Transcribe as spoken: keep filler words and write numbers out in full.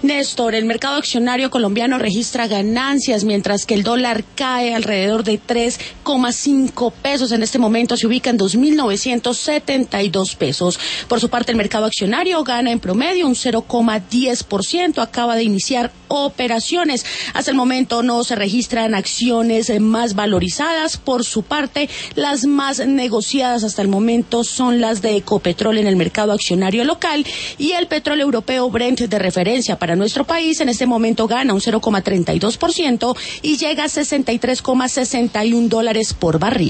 Néstor, el mercado accionario colombiano registra ganancias, mientras que el dólar cae alrededor de tres coma cinco pesos. En este momento se ubica en dos mil novecientos setenta y dos pesos. Por su parte, el mercado accionario gana en promedio un cero coma diez por ciento. Acaba de iniciar operaciones. Hasta el momento no se registran acciones más valorizadas. Por su parte, las más negociadas hasta el momento son las de Ecopetrol en el mercado accionario local, y el petróleo europeo Brent de referencia para nuestro país en este momento gana un cero coma treinta y dos por ciento y llega a sesenta y tres coma sesenta y uno dólares por barril.